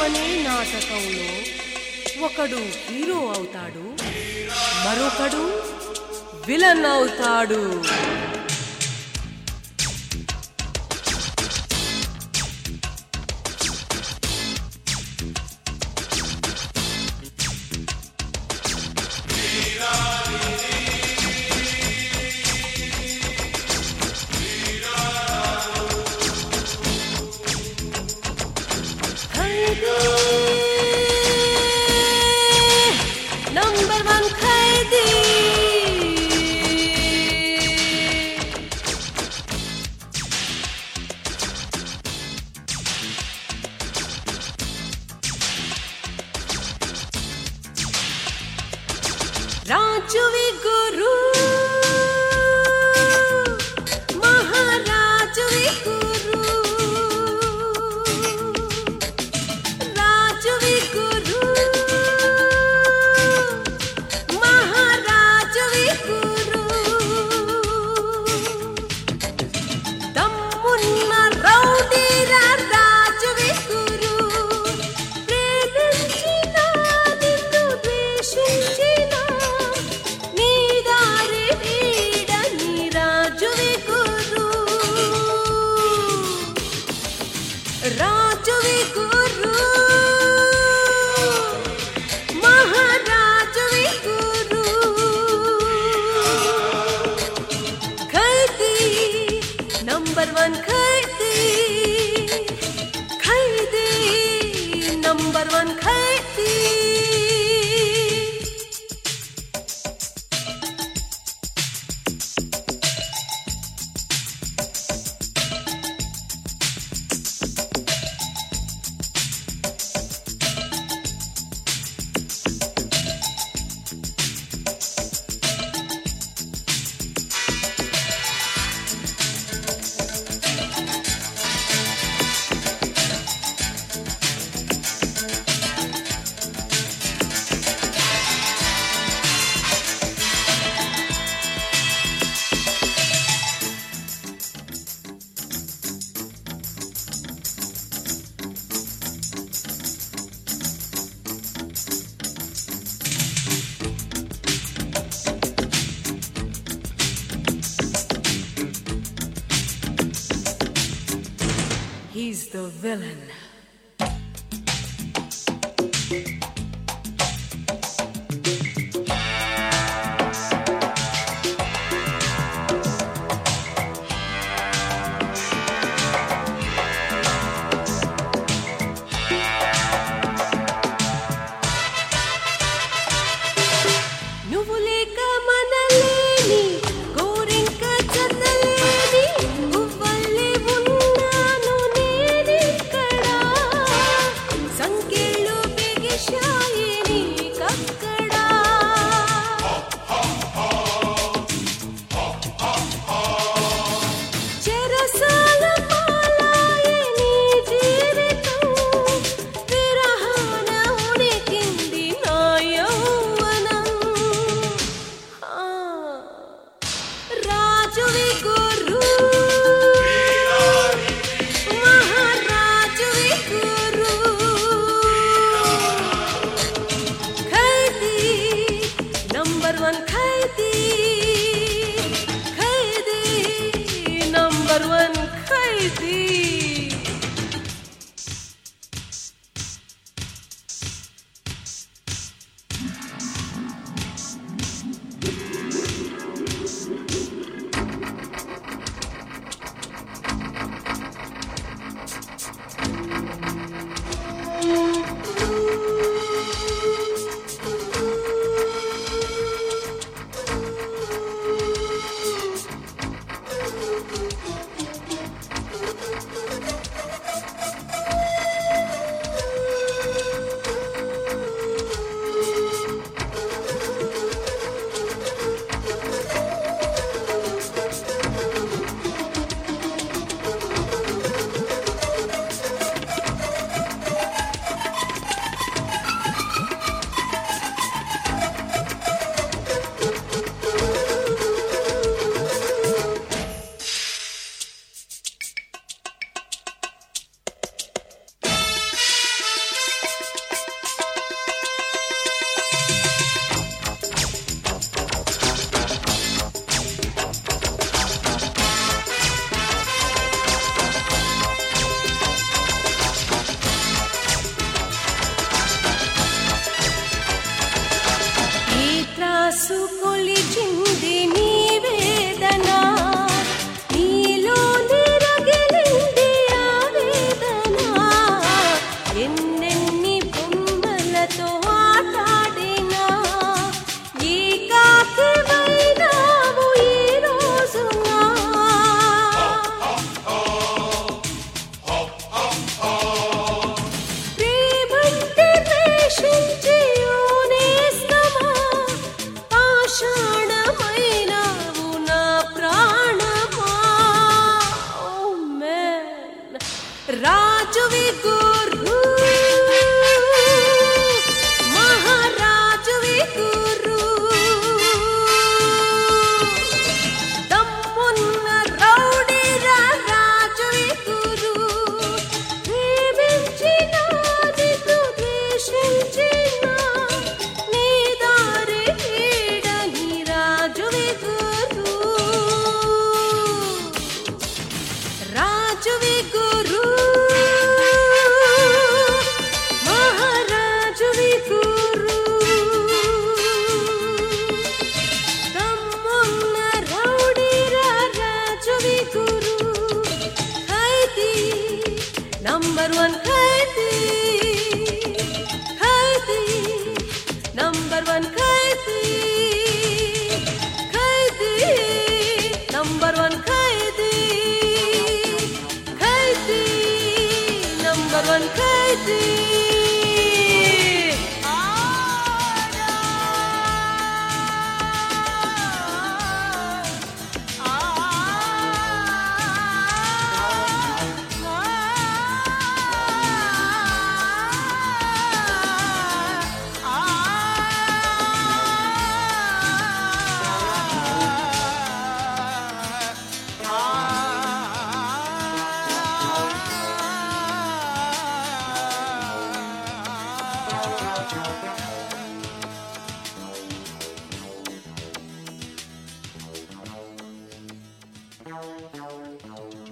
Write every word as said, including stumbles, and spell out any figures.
అనే నాటకంలో ఒకడు హీరో అవుతాడు, మరొకడు విలన్ అవుతాడు. నంబర్ వన్ ఖైదీ రాజువి గురు మహారాజువి గురు రాజువి గురు మహారాజువి గురు దమ్మున్న రౌడీరా రాజువి గురు ప్రేమించిన నిన్ను ద్వేషించిన నీ దారి వీడని రాజువి గురు రాజువి గురు మహారాజువి గురు ఖైదీ నంబర్ వన్ ఖైదీ ఖైదీ నంబర్ వన్ ఖైదీ. He's the villain. నువ్వు లేక మనలేని గోరింక చదలేని గువ్వల్లే ఉన్నాను నేనిక్కడ సంఖ్యలు బిగిశా ರಾಜುವಿ ಗುರು ಮಹಾರಾಜುವಿ ಗುರು ತಮ್ಮುನ್ನ ರೌಡಿರ ರಾಜುವಿ ಗುರು ಪ್ರೇಮಿಂಚಿನ ದಿತು ದ್ವೇಷಿಂಚಿನ ನೀದಾರೆ ನೀಡನಿ ರಾಜುವಿ ಗುರು ರಾಜುವಿ ಗುರು ಮಹಾರಾಜುವಿ ಗುರು ತಮ್ಮನ್ನ ರೌಡಿರ ರಾಜುವಿ ಗುರು ಖೈದಿ ನಂಬರ್ ಒನ್ ಖೈದಿ ಖೈದಿ ನಂಬರ್ ಒನ್ ಖೈದಿ ಖೈದಿ ನಂಬರ್ ಒನ್ ಖೈದಿ ಖೈದಿ ನಂಬರ್ ಒನ್ ಖೈದಿ Thank you.